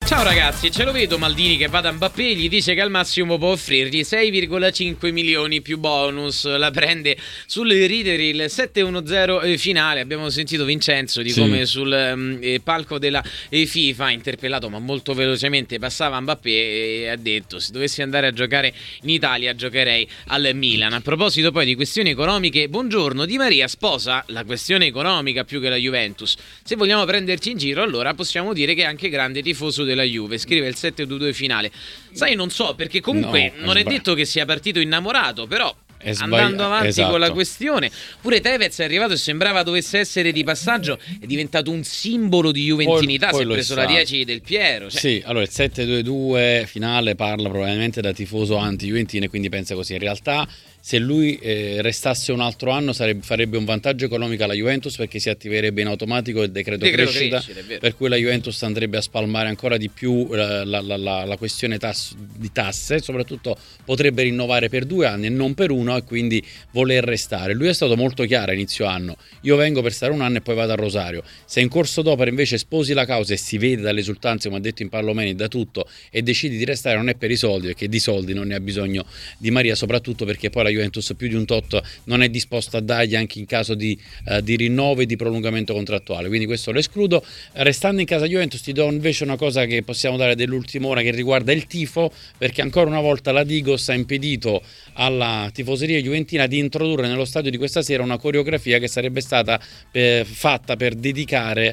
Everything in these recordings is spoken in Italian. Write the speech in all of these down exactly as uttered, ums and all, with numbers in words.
Ciao ragazzi, ce lo vedo Maldini che va da Mbappé, gli dice che al massimo può offrirgli sei virgola cinque milioni più bonus, la prende sul ridere il sette uno zero finale. Abbiamo sentito Vincenzo di sì. come sul um, palco della FIFA, interpellato ma molto velocemente, passava Mbappé e ha detto: se dovessi andare a giocare in Italia giocherei al Milan. A proposito poi di questioni economiche, buongiorno, Di Maria sposa la questione economica più che la Juventus. Se vogliamo prenderci in giro, allora possiamo dire che è anche grande tifoso della Juve, scrive il sette due due finale. Sai, non so, perché comunque no, non è, è detto che sia partito innamorato, però andando avanti esatto. con la questione, pure Tevez è arrivato e sembrava dovesse essere di passaggio, è diventato un simbolo di juventinità, poi, poi si è preso la dieci del Piero, cioè. Sì, allora il sette due due finale parla probabilmente da tifoso anti-juventino e quindi pensa così. In realtà se lui eh, restasse un altro anno sarebbe, farebbe un vantaggio economico alla Juventus, perché si attiverebbe in automatico il decreto, decreto crescita, crescita per cui la Juventus andrebbe a spalmare ancora di più la, la, la, la questione tass- di tasse, soprattutto potrebbe rinnovare per due anni e non per uno, e quindi voler restare. Lui è stato molto chiaro a inizio anno: io vengo per stare un anno e poi vado a Rosario. Se in corso d'opera invece sposi la causa e si vede dalle esultanze, come ha detto in Parlomeni, da tutto, e decidi di restare, non è per i soldi, perché di soldi non ne ha bisogno Di Maria, soprattutto perché poi la Juventus più di un tot non è disposto a dargli anche in caso di, uh, di rinnovo e di prolungamento contrattuale, quindi questo lo escludo. Restando in casa Juventus ti do invece una cosa che possiamo dare dell'ultima ora, che riguarda il tifo, perché ancora una volta la Digos ha impedito alla tifoseria juventina di introdurre nello stadio di questa sera una coreografia che sarebbe stata eh, fatta per dedicare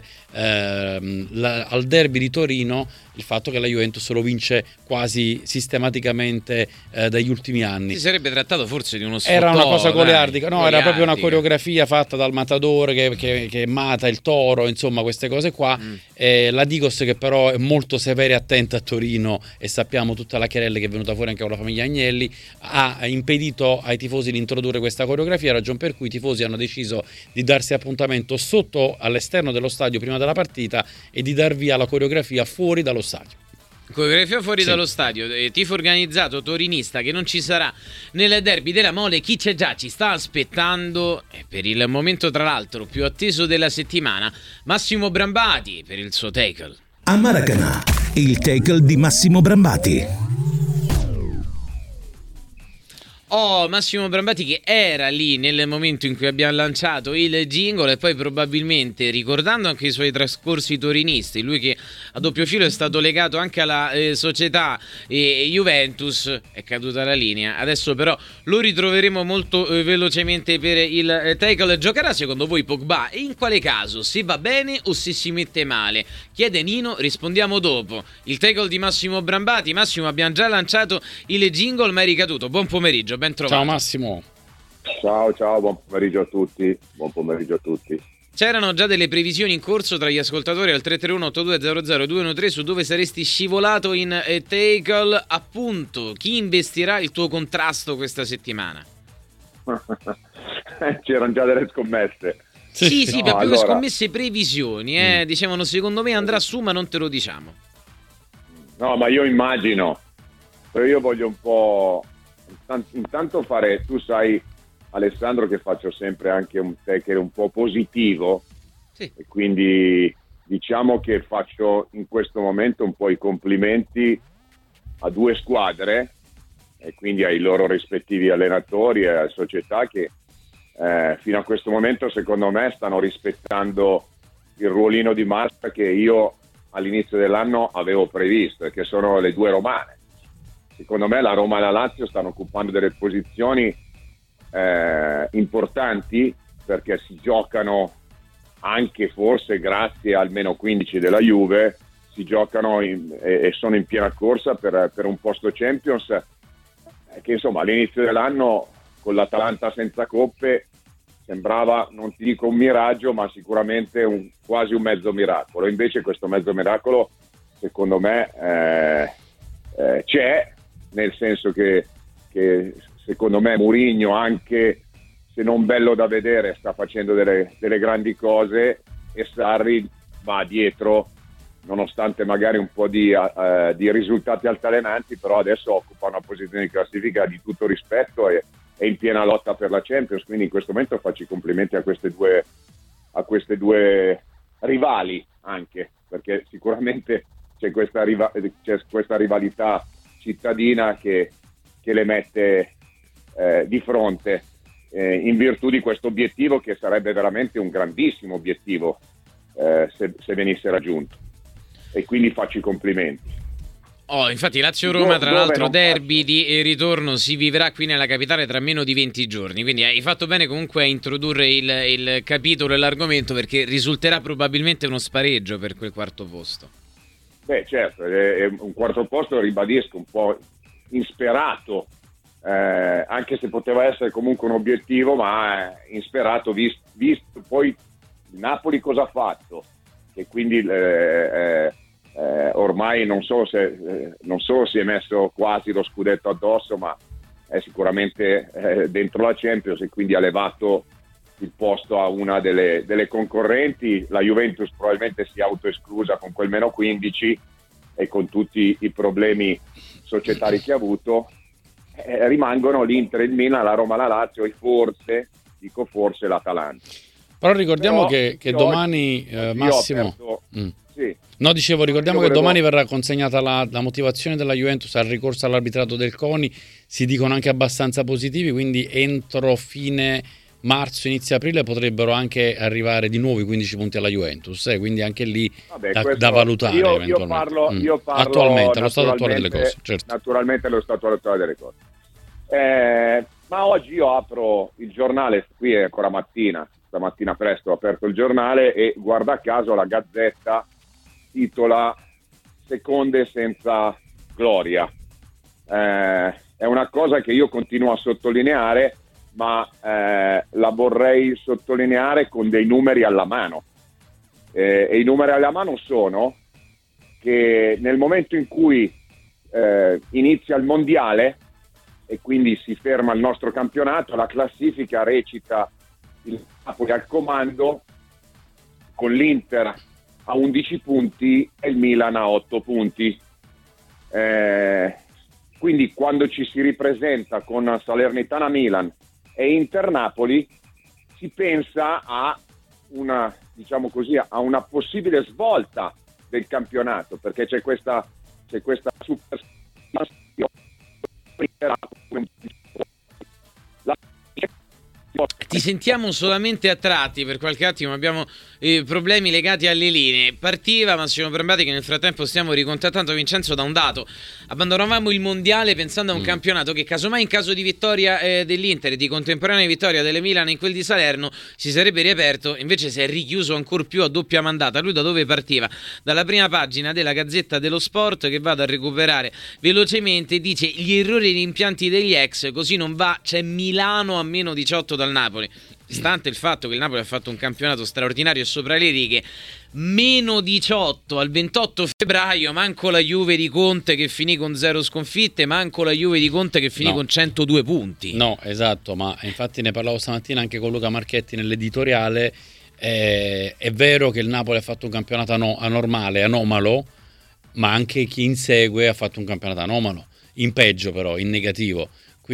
eh, la, al derby di Torino il fatto che la Juventus lo vince quasi sistematicamente eh, dagli ultimi anni. Si sarebbe trattato forse di uno sfottò, era una cosa goliardica, no, goliardica. Era proprio una coreografia fatta dal Matador che, che, che mata il toro, insomma queste cose qua. Mm. Eh, la Digos, che però è molto severa e attenta a Torino, e sappiamo tutta la querella che è venuta fuori anche con la famiglia Agnelli, ha impedito ai tifosi di introdurre questa coreografia, ragion per cui i tifosi hanno deciso di darsi appuntamento sotto, all'esterno dello stadio prima della partita, e di dar via la coreografia fuori dallo stadio. Coreografia fuori sì. dallo stadio, eh, tifo organizzato torinista che non ci sarà nel derby della Mole. Chi c'è già ci sta aspettando, e per il momento tra l'altro più atteso della settimana, Massimo Brambati per il suo tackle. A Maracanã, il tackle di Massimo Brambati. Oh, Massimo Brambati che era lì nel momento in cui abbiamo lanciato il jingle, e poi probabilmente, ricordando anche i suoi trascorsi torinisti, lui che a doppio filo è stato legato anche alla eh, società eh, Juventus, è caduta la linea. Adesso però lo ritroveremo molto eh, velocemente per il eh, tackle. Giocherà secondo voi Pogba, e in quale caso? Se va bene o se si mette male? Chiede Nino, rispondiamo dopo. Il tackle di Massimo Brambati. Massimo, abbiamo già lanciato il jingle ma è ricaduto. Buon pomeriggio. Ben trovato. Ciao Massimo. Ciao ciao, buon pomeriggio a tutti. Buon pomeriggio a tutti. C'erano già delle previsioni in corso tra gli ascoltatori al tre tre uno otto due zero zero due uno tre su dove saresti scivolato in eh, tackle, appunto. Chi investirà il tuo contrasto questa settimana? C'erano già delle scommesse. Sì, sì, no, per più allora... che scommesse, previsioni, eh. mm. Dicevano secondo me andrà su, ma non te lo diciamo. No, ma io immagino, però io voglio un po'... intanto fare, tu sai Alessandro che faccio sempre anche un tackle un po' positivo, sì. E quindi diciamo che faccio in questo momento un po' i complimenti a due squadre e quindi ai loro rispettivi allenatori e alle società che eh, fino a questo momento secondo me stanno rispettando il ruolino di massa che io all'inizio dell'anno avevo previsto, e che sono le due romane. Secondo me la Roma e la Lazio stanno occupando delle posizioni eh, importanti, perché si giocano anche, forse grazie al meno quindici della Juve, si giocano in, e, e sono in piena corsa per, per un posto Champions eh, che insomma all'inizio dell'anno con l'Atalanta senza coppe sembrava, non ti dico un miraggio, ma sicuramente un, quasi un mezzo miracolo. Invece questo mezzo miracolo secondo me eh, eh, c'è, nel senso che, che secondo me Mourinho, anche se non bello da vedere, sta facendo delle, delle grandi cose, e Sarri va dietro nonostante magari un po' di, uh, di risultati altalenanti, però adesso occupa una posizione di classifica di tutto rispetto e è in piena lotta per la Champions, quindi in questo momento faccio i complimenti a queste due, a queste due rivali, anche perché sicuramente c'è questa, riva- c'è questa rivalità cittadina che, che le mette eh, di fronte eh, in virtù di questo obiettivo, che sarebbe veramente un grandissimo obiettivo eh, se, se venisse raggiunto, e quindi faccio i complimenti. Oh, infatti Lazio-Roma, tra Dove l'altro derby faccio? di ritorno, si vivrà qui nella capitale tra meno di venti giorni, quindi hai fatto bene comunque a introdurre il, il capitolo e l'argomento, perché risulterà probabilmente uno spareggio per quel quarto posto. Beh, certo, è un quarto posto, ribadisco, un po' insperato, eh, anche se poteva essere comunque un obiettivo, ma insperato, visto, visto poi il Napoli cosa ha fatto, e quindi eh, eh, Eh, ormai non so se eh, non so si è messo quasi lo scudetto addosso, ma è sicuramente eh, dentro la Champions, e quindi ha levato il posto a una delle, delle concorrenti. La Juventus probabilmente si è autoesclusa con quel meno quindici e con tutti i problemi societari che ha avuto. Eh, rimangono l'Inter, il Milan, la Roma, la Lazio e forse, dico forse, l'Atalanta. Però ricordiamo Però che, che io domani oggi- eh, oggi Massimo... ho aperto- Mm. sì. No, dicevo, ricordiamo Io che volevo- domani verrà consegnata la, la motivazione della Juventus al ricorso all'arbitrato del CONI, si dicono anche abbastanza positivi, quindi entro fine marzo, inizio aprile potrebbero anche arrivare di nuovo i quindici punti alla Juventus, eh, quindi anche lì Vabbè, da, questo- da valutare io, io eventualmente. parlo, Mm. io parlo attualmente, allo stato attuale delle naturalmente- cose, certo. Naturalmente lo stato attuale delle cose. Eh, ma oggi io apro il giornale, qui è ancora mattina, stamattina presto ho aperto il giornale e guarda caso la Gazzetta titola "Seconde senza gloria". Eh, è una cosa che io continuo a sottolineare, ma eh, la vorrei sottolineare con dei numeri alla mano. Eh, e i numeri alla mano sono che nel momento in cui eh, inizia il mondiale e quindi si ferma il nostro campionato, la classifica recita il Napoli al comando con l'Inter a undici punti e il Milan a otto punti. Eh, quindi quando ci si ripresenta con Salernitana Milan e Inter Napoli, si pensa a una, diciamo così, a una possibile svolta del campionato, perché c'è questa c'è questa super Ti sentiamo solamente a tratti, per qualche attimo abbiamo eh, problemi legati alle linee. Partiva Massimo Brambati, che nel frattempo stiamo ricontattando Vincenzo da un dato. Abbandonavamo il mondiale pensando a un mm. campionato che casomai in caso di vittoria eh, dell'Inter e di contemporanea vittoria delle Milan in quel di Salerno si sarebbe riaperto, invece si è richiuso ancor più a doppia mandata. Lui da dove partiva? Dalla prima pagina della Gazzetta dello Sport, che vado a recuperare velocemente, dice: gli errori e gli impianti degli ex, così non va, c'è Milano a meno diciotto dal Napoli. Stante il fatto che il Napoli ha fatto un campionato straordinario e sopra le righe, meno diciotto al ventotto febbraio, manco la Juve di Conte che finì con zero sconfitte, manco la Juve di Conte che finì no. con centodue punti. No, esatto, ma infatti ne parlavo stamattina anche con Luca Marchetti nell'editoriale. Eh, è vero che il Napoli ha fatto un campionato ano- anormale, anomalo, ma anche chi insegue ha fatto un campionato anomalo, in peggio però, in negativo.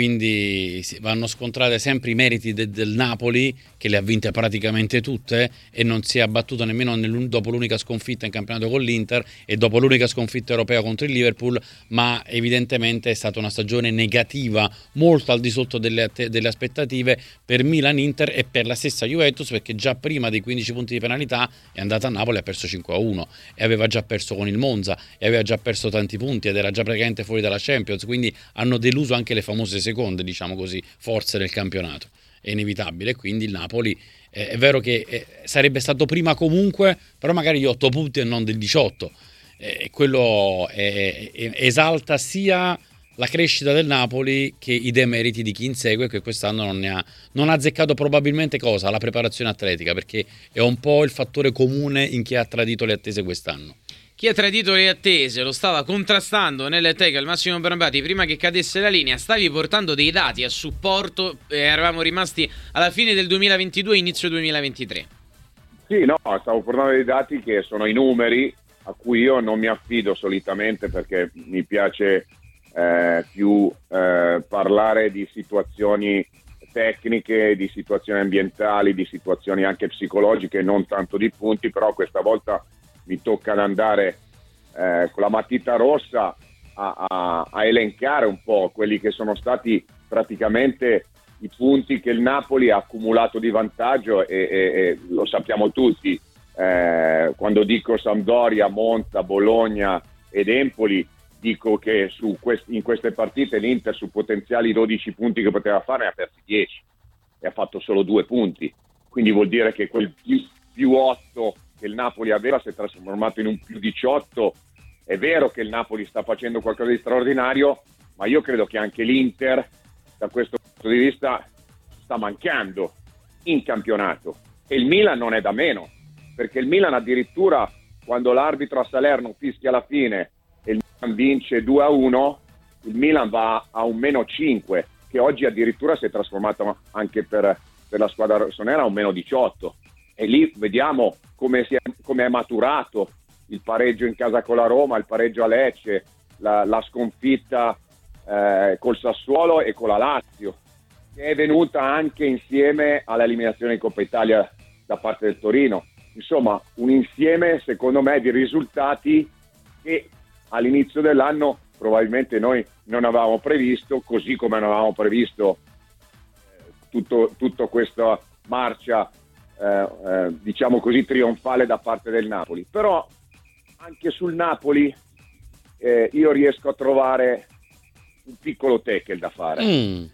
Quindi vanno scontrate sempre i meriti de- del Napoli, che le ha vinte praticamente tutte e non si è abbattuto nemmeno nel, dopo l'unica sconfitta in campionato con l'Inter e dopo l'unica sconfitta europea contro il Liverpool, ma evidentemente è stata una stagione negativa, molto al di sotto delle, delle aspettative per Milan-Inter e per la stessa Juventus, perché già prima dei quindici punti di penalità è andata a Napoli e ha perso cinque a uno e aveva già perso con il Monza e aveva già perso tanti punti ed era già praticamente fuori dalla Champions, quindi hanno deluso anche le famose seconde, diciamo così, forze del campionato. È inevitabile, quindi il Napoli eh, è vero che eh, sarebbe stato prima comunque, però magari di otto punti e non del diciotto, e eh, quello è, è, esalta sia la crescita del Napoli che i demeriti di chi insegue, che quest'anno non ne ha non ha azzeccato probabilmente cosa? La preparazione atletica, perché è un po' il fattore comune in chi ha tradito le attese quest'anno. Chi ha tradito le attese lo stava contrastando nel tackle Massimo Brambati prima che cadesse la linea. Stavi portando dei dati a supporto e eravamo rimasti alla fine del duemilaventidue, inizio duemilaventitré. Sì, no, stavo portando dei dati che sono i numeri a cui io non mi affido solitamente, perché mi piace eh, più eh, parlare di situazioni tecniche, di situazioni ambientali, di situazioni anche psicologiche, non tanto di punti, però questa volta mi tocca ad andare eh, con la matita rossa a, a, a elencare un po' quelli che sono stati praticamente i punti che il Napoli ha accumulato di vantaggio e, e, e lo sappiamo tutti, eh, quando dico Sampdoria, Monza, Bologna ed Empoli, dico che su quest- in queste partite l'Inter su potenziali dodici punti che poteva fare ne ha persi dieci e ha fatto solo due punti, quindi vuol dire che quel più, più otto che il Napoli aveva si è trasformato in un più diciotto. È vero che il Napoli sta facendo qualcosa di straordinario, ma io credo che anche l'Inter da questo punto di vista sta mancando in campionato, e il Milan non è da meno, perché il Milan addirittura quando l'arbitro a Salerno fischia alla fine e il Milan vince due a uno, il Milan va a un meno cinque, che oggi addirittura si è trasformato anche per, per la squadra rossonera a un meno diciotto, e lì vediamo come, si è, come è maturato il pareggio in casa con la Roma, il pareggio a Lecce, la, la sconfitta eh, col Sassuolo e con la Lazio, che è venuta anche insieme all'eliminazione in Coppa Italia da parte del Torino. Insomma, un insieme secondo me di risultati che all'inizio dell'anno probabilmente noi non avevamo previsto, così come non avevamo previsto eh, tutto, tutto questa marcia eh, eh, diciamo così trionfale da parte del Napoli. Però anche sul Napoli eh, io riesco a trovare un piccolo tackle da fare. Mm.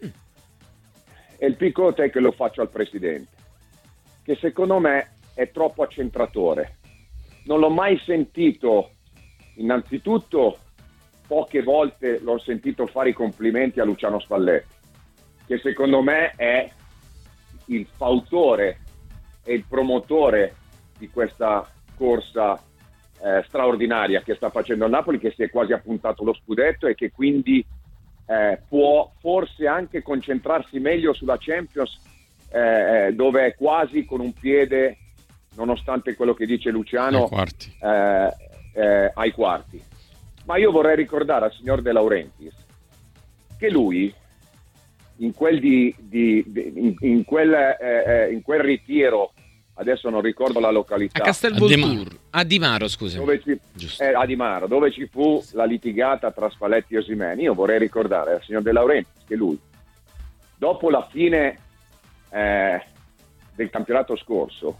E il piccolo tackle lo faccio al presidente, che secondo me è troppo accentratore. Non l'ho mai sentito, innanzitutto poche volte l'ho sentito fare i complimenti a Luciano Spalletti, che secondo me è il fautore e il promotore di questa corsa eh, straordinaria che sta facendo il Napoli, che si è quasi appuntato lo scudetto e che quindi eh, può forse anche concentrarsi meglio sulla Champions, eh, dove è quasi con un piede, nonostante quello che dice Luciano, ai quarti. Eh, eh, ai quarti. Ma io vorrei ricordare al signor De Laurentiis che lui in quel, di, di, di, in, in quel, eh, in quel ritiro, adesso non ricordo la località, a Castelvolturno, a Di Maro, scusa, dove ci, eh, a Di Maro, dove ci fu la litigata tra Spalletti e Osimhen. Io vorrei ricordare al signor De Laurentiis che lui, dopo la fine eh, del campionato scorso,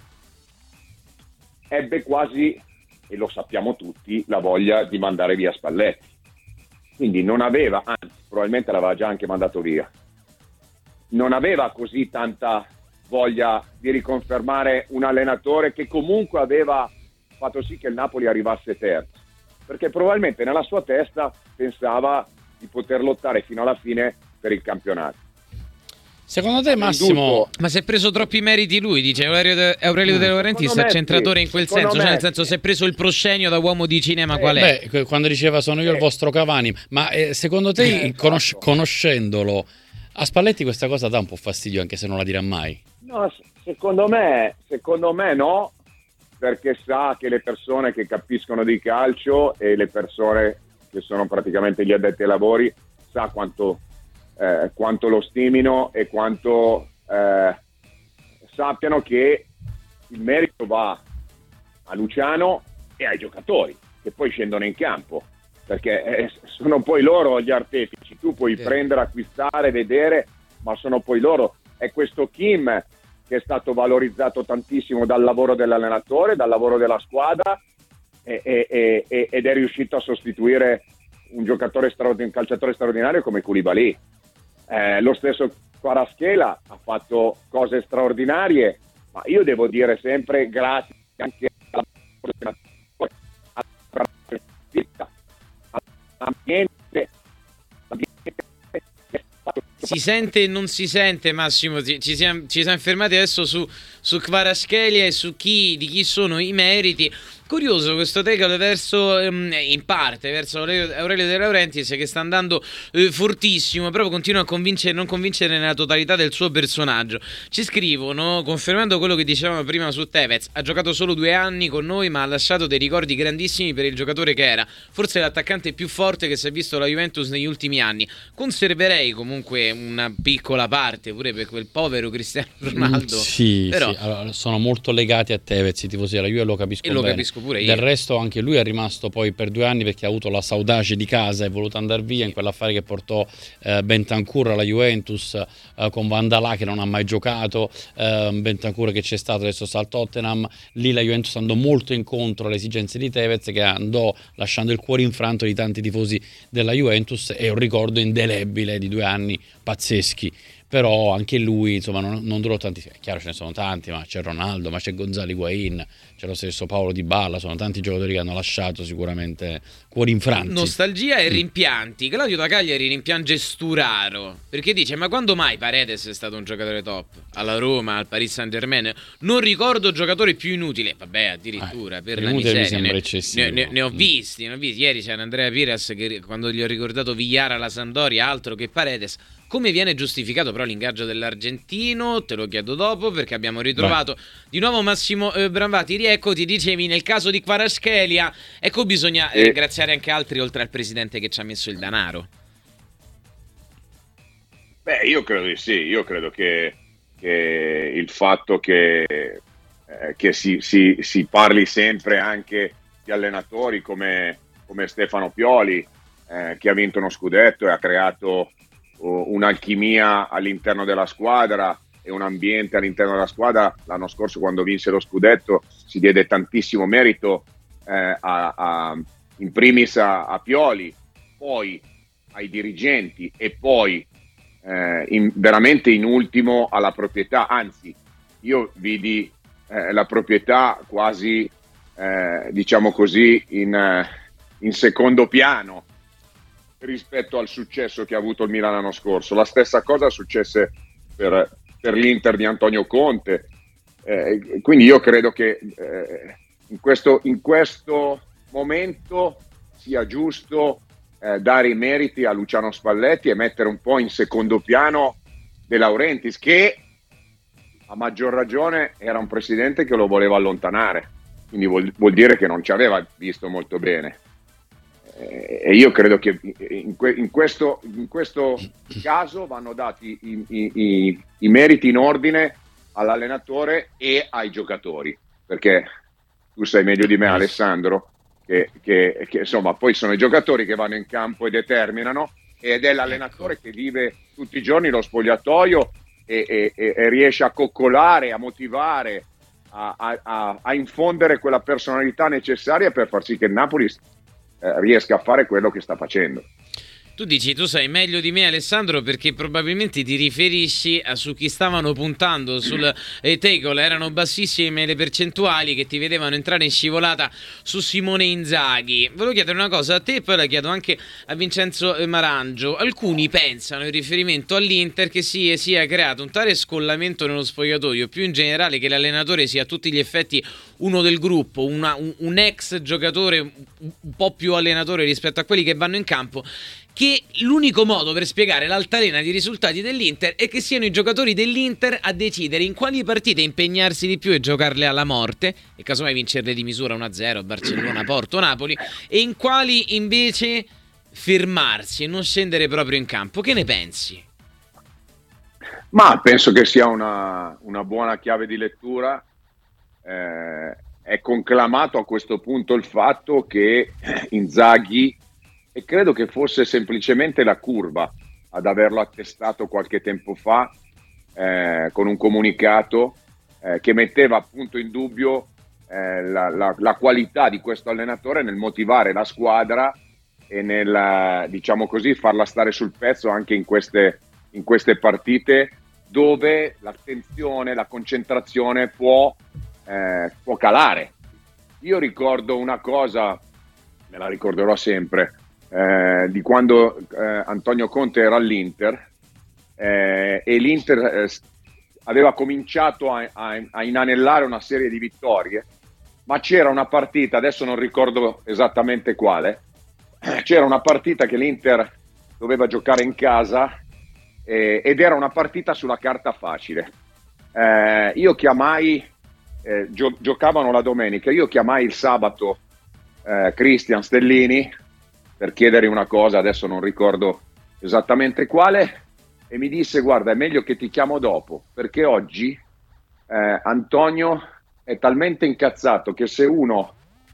ebbe quasi, e lo sappiamo tutti, la voglia di mandare via Spalletti. Quindi non aveva, anzi probabilmente l'aveva già anche mandato via, non aveva così tanta voglia di riconfermare un allenatore che comunque aveva fatto sì che il Napoli arrivasse terzo, perché probabilmente nella sua testa pensava di poter lottare fino alla fine per il campionato. Secondo te, Massimo, ma si è preso troppi meriti lui, dice Aurelio De, Aurelio De Laurentiis, accentratore sì. in quel Secondo senso, cioè nel sì. senso si è preso il proscenio da uomo di cinema, qual è? Beh, quando diceva sono io il vostro Cavani, ma eh, secondo te, Eh, conosc- esatto. conoscendolo, a Spalletti questa cosa dà un po' fastidio, anche se non la dirà mai? No, secondo me, secondo me no, perché sa che le persone che capiscono di calcio e le persone che sono praticamente gli addetti ai lavori sa quanto, eh, quanto lo stimino e quanto eh, sappiano che il merito va a Luciano e ai giocatori che poi scendono in campo, perché eh, sono poi loro gli artefici. Tu puoi Sì. prendere, acquistare, vedere, ma sono poi loro. È questo Kim che è stato valorizzato tantissimo dal lavoro dell'allenatore, dal lavoro della squadra, e, e, e, ed è riuscito a sostituire un giocatore straordinario, un calciatore straordinario come Koulibaly. Eh, lo stesso Kvaratskhelia ha fatto cose straordinarie, ma io devo dire sempre grazie anche alla all'ambiente, Si sente e non si sente, Massimo, ci, ci, siamo, ci siamo fermati adesso su, su Kvaratskhelia e su chi, di chi sono i meriti. Curioso questo tackle verso, in parte, verso Aurelio De Laurentiis, che sta andando eh, fortissimo, però continua a convincere, non convincere nella totalità del suo personaggio. Ci scrivono, confermando quello che dicevamo prima su Tevez, ha giocato solo due anni con noi, ma ha lasciato dei ricordi grandissimi per il giocatore che era, forse l'attaccante più forte che si è visto la Juventus negli ultimi anni. Conserverei comunque una piccola parte pure per quel povero Cristiano Ronaldo. Mm, sì, però sì. Allora, sono molto legati a Tevez, i tifosi della Juve, lo capisco e lo bene. capisco Ecco, pure io. Del resto anche lui è rimasto poi per due anni perché ha avuto la saudace di casa, è voluto andare via in quell'affare che portò eh, Bentancur alla Juventus eh, con Vandalà che non ha mai giocato, eh, Bentancur che c'è stato, adesso sta al Tottenham. Lì la Juventus andò molto incontro alle esigenze di Tevez, che andò lasciando il cuore infranto di tanti tifosi della Juventus, e un ricordo indelebile di due anni pazzeschi. Però anche lui, insomma, non, non durò tanti. È chiaro, ce ne sono tanti, ma c'è Ronaldo, ma c'è Gonzalo Higuain, c'è lo stesso Paolo Dybala, sono tanti giocatori che hanno lasciato sicuramente cuori infranti. Nostalgia e rimpianti. Claudio da Cagliari rimpiange Sturaro, perché dice: ma quando mai Paredes è stato un giocatore top? Alla Roma, al Paris Saint-Germain? Non ricordo giocatore più inutile. Vabbè, addirittura, eh, per la miseria. Mi sembra ne, eccessivo. Ne, ne, ne ho visti, ne ho visti. Ieri c'era Andrea Piras che, quando gli ho ricordato Villara alla Sampdoria, altro che Paredes. Come viene giustificato però l'ingaggio dell'argentino? Te lo chiedo dopo, perché abbiamo ritrovato Vai. di nuovo Massimo eh, Brambati. Riecco, ti dicevi nel caso di Kvaratskhelia, ecco, bisogna eh, ringraziare anche altri oltre al presidente che ci ha messo il denaro. Beh, io credo di sì, io credo che, che il fatto che, eh, che si, si, si parli sempre anche di allenatori come, come Stefano Pioli, eh, che ha vinto uno scudetto e ha creato un'alchimia all'interno della squadra e un ambiente all'interno della squadra. L'anno scorso, quando vinse lo scudetto, si diede tantissimo merito eh, a, a, in primis a, a Pioli, poi ai dirigenti e poi eh, in, veramente in ultimo alla proprietà. Anzi, io vidi eh, la proprietà quasi eh, diciamo così in, in secondo piano rispetto al successo che ha avuto il Milan l'anno scorso. La stessa cosa successe per, per l'Inter di Antonio Conte, eh, quindi io credo che eh, in, questo, in questo momento sia giusto eh, dare i meriti a Luciano Spalletti e mettere un po' in secondo piano De Laurentiis, che a maggior ragione era un presidente che lo voleva allontanare, quindi vuol, vuol dire che non ci aveva visto molto bene. E io credo che in, que- in, questo, in questo caso vanno dati i, i, i, i meriti in ordine all'allenatore e ai giocatori, perché tu sai meglio di me, Alessandro, che, che, che insomma poi sono i giocatori che vanno in campo e determinano, ed è l'allenatore che vive tutti i giorni lo spogliatoio e, e, e riesce a coccolare, a motivare, a, a, a infondere quella personalità necessaria per far sì che il Napoli Eh, riesca a fare quello che sta facendo. Tu dici, tu sai meglio di me, Alessandro, perché probabilmente ti riferisci a su chi stavano puntando sul eh, tackle. Erano bassissime le percentuali che ti vedevano entrare in scivolata su Simone Inzaghi. Volevo chiedere una cosa a te e poi la chiedo anche a Vincenzo Marangio. Alcuni pensano, in riferimento all'Inter, che si sia creato un tale scollamento nello spogliatoio, più in generale che l'allenatore sia a tutti gli effetti uno del gruppo, una, un, un ex giocatore un po' più allenatore rispetto a quelli che vanno in campo, che l'unico modo per spiegare l'altalena di risultati dell'Inter è che siano i giocatori dell'Inter a decidere in quali partite impegnarsi di più e giocarle alla morte, e casomai vincerle di misura uno a zero, Barcellona, Porto, Napoli, e in quali invece fermarsi e non scendere proprio in campo. Che ne pensi? Ma penso che sia una, una buona chiave di lettura. Eh, è conclamato a questo punto il fatto che Inzaghi, e credo che fosse semplicemente la curva ad averlo attestato qualche tempo fa eh, con un comunicato eh, che metteva appunto in dubbio eh, la, la, la qualità di questo allenatore nel motivare la squadra e nel, diciamo così, farla stare sul pezzo anche in queste, in queste partite dove l'attenzione, la concentrazione può, eh, può calare. Io ricordo una cosa, me la ricorderò sempre, Eh, di quando eh, Antonio Conte era all'Inter eh, e l'Inter eh, aveva cominciato a, a, a inanellare una serie di vittorie, ma c'era una partita, adesso non ricordo esattamente quale, c'era una partita che l'Inter doveva giocare in casa eh, ed era una partita sulla carta facile. Eh, io chiamai, eh, gio- giocavano la domenica, io chiamai il sabato eh, Cristian Stellini per chiedere una cosa, adesso non ricordo esattamente quale, e mi disse: guarda, è meglio che ti chiamo dopo, perché oggi eh, Antonio è talmente incazzato che se uno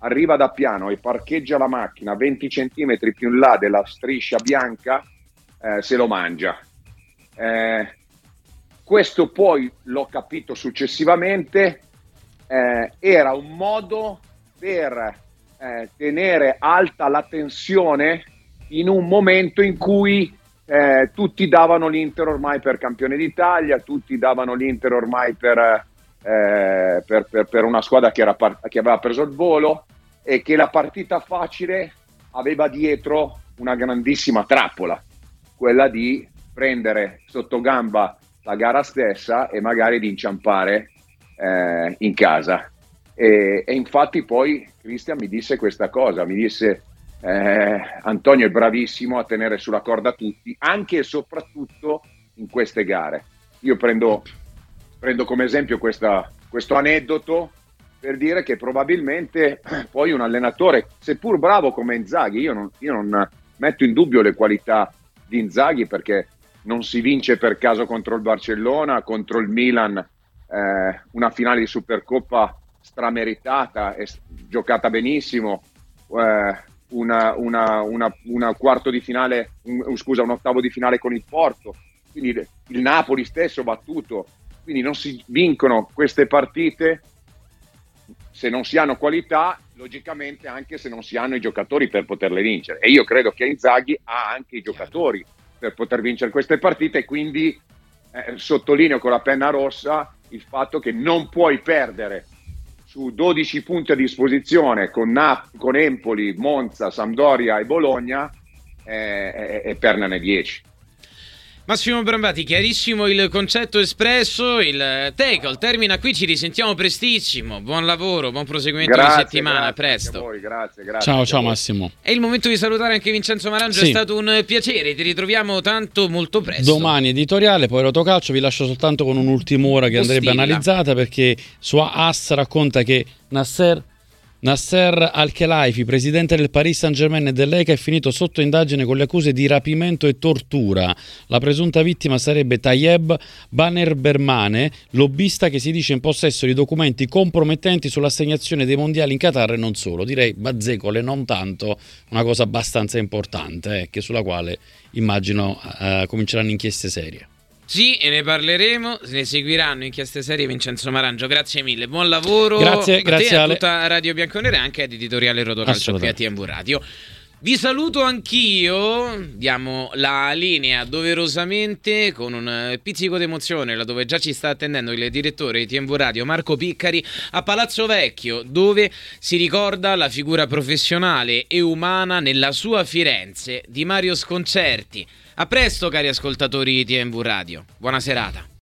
arriva da piano e parcheggia la macchina venti centimetri più in là della striscia bianca, eh, se lo mangia. Eh, questo poi l'ho capito successivamente, eh, era un modo per eh, tenere alta la tensione in un momento in cui eh, tutti davano l'Inter ormai per campione d'Italia, tutti davano l'Inter ormai per, eh, per, per, per una squadra che, era part- che aveva preso il volo, e che la partita facile aveva dietro una grandissima trappola, quella di prendere sotto gamba la gara stessa e magari di inciampare eh, in casa. E, e infatti poi Cristian mi disse questa cosa, mi disse eh, Antonio è bravissimo a tenere sulla corda tutti, anche e soprattutto in queste gare. Io prendo, prendo come esempio questa, questo aneddoto per dire che probabilmente poi un allenatore, seppur bravo come Inzaghi, io non, io non metto in dubbio le qualità di Inzaghi, perché non si vince per caso contro il Barcellona, contro il Milan, eh, una finale di Supercoppa strameritata e giocata benissimo, eh, una, una, una, una quarto di finale, un, scusa, un ottavo di finale con il Porto, quindi il Napoli stesso battuto, quindi non si vincono queste partite se non si hanno qualità, logicamente anche se non si hanno i giocatori per poterle vincere, e io credo che Inzaghi ha anche i giocatori per poter vincere queste partite, e quindi eh, sottolineo con la penna rossa il fatto che non puoi perdere su dodici punti a disposizione con, Nap- con Empoli, Monza, Sampdoria e Bologna eh, e, e perderne dieci. Massimo Brambati, chiarissimo il concetto espresso, il tackle termina qui, ci risentiamo prestissimo, buon lavoro, buon proseguimento Grazie, di settimana, grazie, presto. A voi, grazie, grazie, ciao ciao Massimo. È il momento di salutare anche Vincenzo Marangio, sì. È stato un piacere, ti ritroviamo tanto molto presto. Domani editoriale, poi Rotocalcio, vi lascio soltanto con un'ultima ora che andrebbe Postilla. analizzata, perché su A S racconta che Nasser Nasser Al-Khelaifi, presidente del Paris Saint-Germain e dell'E C A, è finito sotto indagine con le accuse di rapimento e tortura. La presunta vittima sarebbe Tayeb Banerbermane, lobbista che si dice in possesso di documenti compromettenti sull'assegnazione dei mondiali in Qatar e non solo. Direi bazzecole, non tanto, una cosa abbastanza importante, eh, che sulla quale immagino eh, cominceranno inchieste serie. Sì, e ne parleremo, ne seguiranno inchieste serie. Vincenzo Marangio, grazie mille, buon lavoro. Grazie, a grazie te, a Ale. tutta Radio Bianconera e anche ad Editoriale Rotocalcio qui a T M V Radio. Vi saluto anch'io, diamo la linea doverosamente con un pizzico d'emozione, laddove già ci sta attendendo il direttore di T M V Radio Marco Piccari a Palazzo Vecchio, dove si ricorda la figura professionale e umana nella sua Firenze di Mario Sconcerti. A presto cari ascoltatori di T M V Radio, buona serata.